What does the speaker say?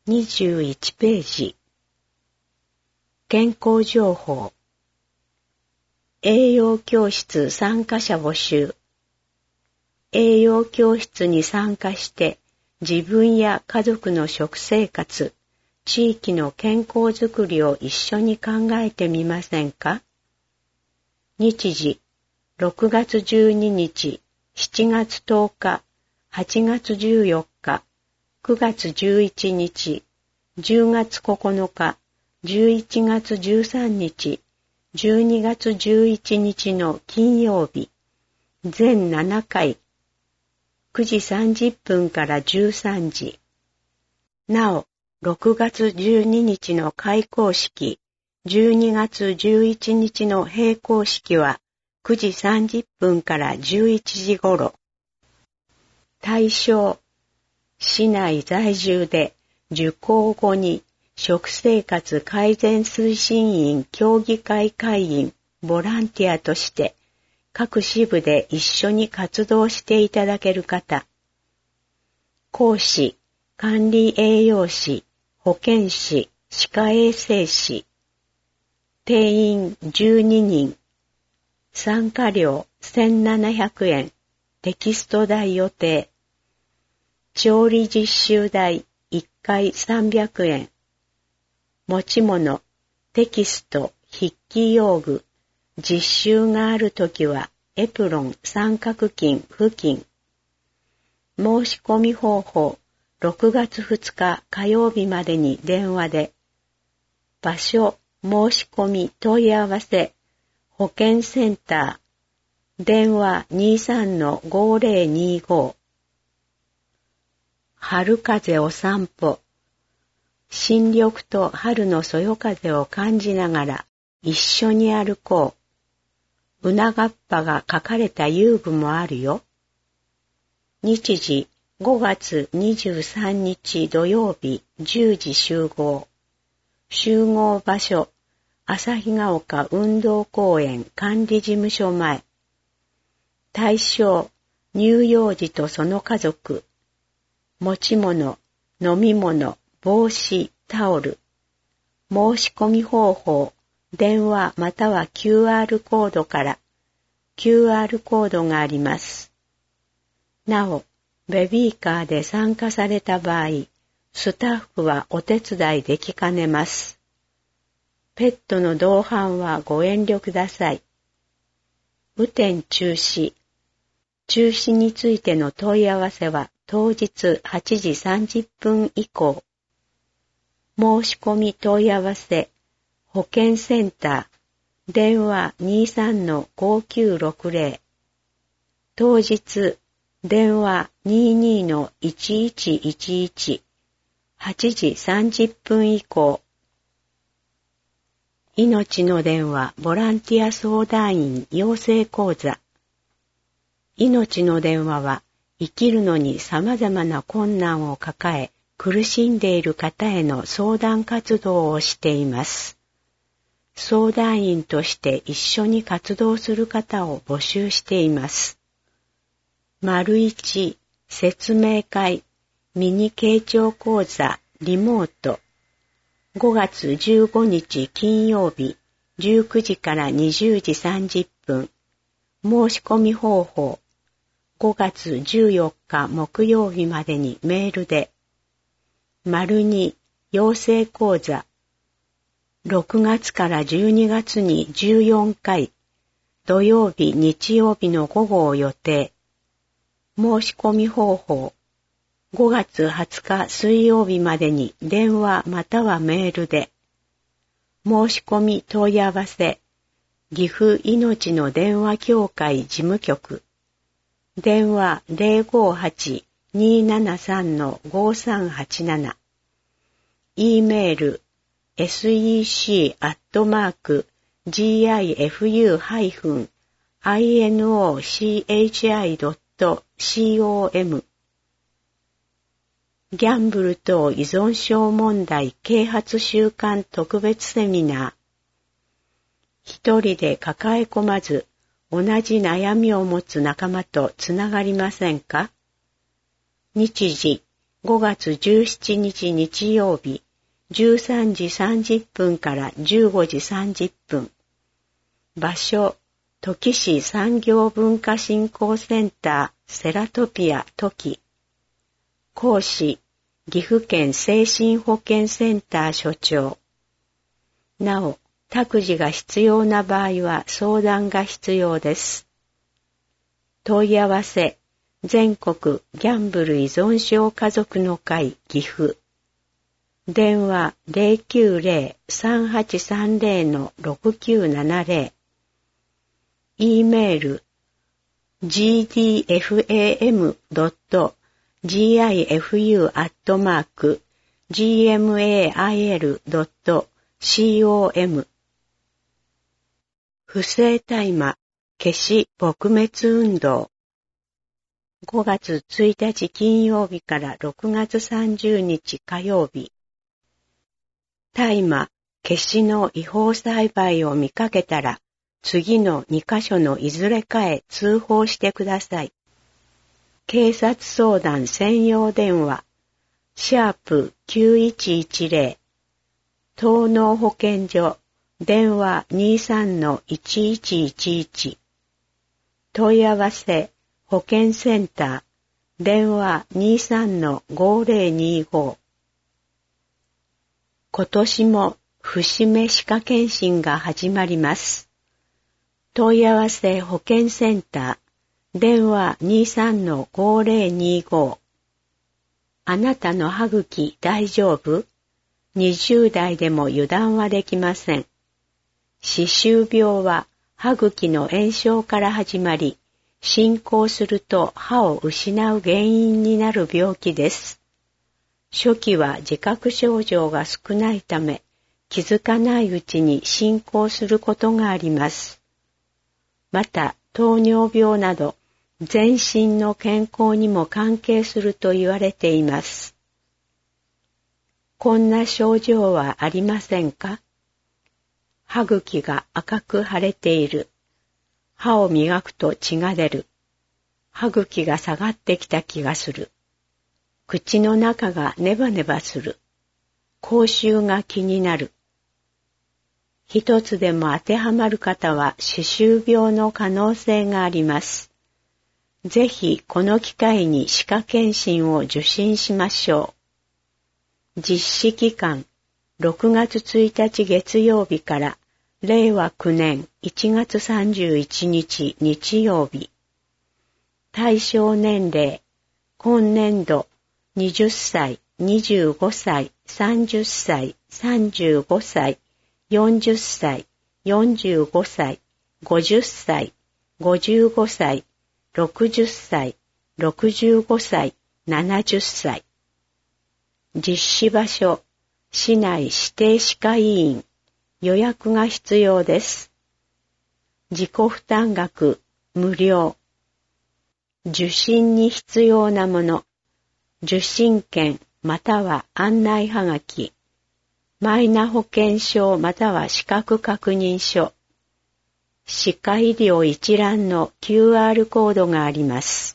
21ページ。健康情報。栄養教室参加者募集。栄養教室に参加して自分や家族の食生活、地域の健康づくりを一緒に考えてみませんか？日時、6月12日、7月10日、8月14日、9月11日、10月9日、11月13日、12月11日の金曜日、全7回、9時30分から13時。なお、6月12日の開講式、12月11日の閉講式は9時30分から11時頃。対象、市内在住で受講後に食生活改善推進員協議会会員ボランティアとして各支部で一緒に活動していただける方。講師、管理栄養士、保健師、歯科衛生士。定員12人。参加料1700円。テキスト代予定。調理実習代1回300円。持ち物、テキスト、筆記用具。実習があるときはエプロン、三角巾、布巾。申し込み方法、6月2日火曜日までに電話で。場所、申し込み、問い合わせ、保健センター。電話 23-5025。春風お散歩。新緑と春のそよ風を感じながら一緒に歩こう。うながっぱが書かれた遊具もあるよ。日時5月23日土曜日10時集合。集合場所、旭ヶ丘運動公園管理事務所前。対象、乳幼児とその家族。持ち物、飲み物、帽子、タオル。申し込み方法、電話または QR コードから。QR コードがあります。なお、ベビーカーで参加された場合、スタッフはお手伝いできかねます。ペットの同伴はご遠慮ください。雨天中止。中止についての問い合わせは当日8時30分以降。申し込み問い合わせ、保健センター、電話 23-5960。当日、電話 22-1111。8時30分以降。命の電話ボランティア相談員養成講座。命の電話は生きるのに様々な困難を抱え苦しんでいる方への相談活動をしています。相談員として一緒に活動する方を募集しています。1説明会ミニ傾聴講座リモート。5月15日金曜日19時から20時30分。申し込み方法。5月14日木曜日までにメールで。2養成講座。6月から12月に14回。土曜日日曜日の午後を予定。申し込み方法。5月20日水曜日までに電話またはメールで。申し込み問い合わせ。岐阜いのちの電話協会事務局。電話 058-273-5387。E メール sec@gifu-inochi.com。ギャンブル等依存症問題啓発週間特別セミナー。一人で抱え込まず、同じ悩みを持つ仲間とつながりませんか？日時 5月17日日曜日、13時30分から15時30分。場所、土岐市産業文化振興センターセラトピア土岐。講師、岐阜県精神保健センター所長。なお、託児が必要な場合は相談が必要です。問い合わせ、全国ギャンブル依存症家族の会岐阜。電話 090-3830-6970。E メール gdfamu.gifu@gmail.com。 不正大麻消し撲滅運動。5月1日金曜日から6月30日火曜日。大麻、消しの違法栽培を見かけたら、次の2カ所のいずれかへ通報してください。警察相談専用電話、#9110、東農保健所、電話 23-1111。問い合わせ、保健センター、電話 23-5025。今年も節目歯科検診が始まります。問い合わせ保健センター、電話 23-5025。あなたの歯茎大丈夫？ 20 代でも油断はできません。歯周病は歯茎の炎症から始まり、進行すると歯を失う原因になる病気です。初期は自覚症状が少ないため、気づかないうちに進行することがあります。また、糖尿病など、全身の健康にも関係すると言われています。こんな症状はありませんか？歯茎が赤く腫れている。歯を磨くと血が出る。歯茎が下がってきた気がする。口の中がネバネバする。口臭が気になる。一つでも当てはまる方は歯周病の可能性があります。ぜひこの機会に歯科検診を受診しましょう。実施期間、6月1日月曜日から令和9年1月31日日曜日。対象年齢、今年度20歳、25歳、30歳、35歳、40歳、45歳、50歳、55歳、60歳、65歳、70歳。実施場所、市内指定歯科医院、予約が必要です。自己負担額、無料。受診に必要なもの、受診券または案内はがき、マイナ保険証または資格確認書、歯科医療一覧の QR コードがあります。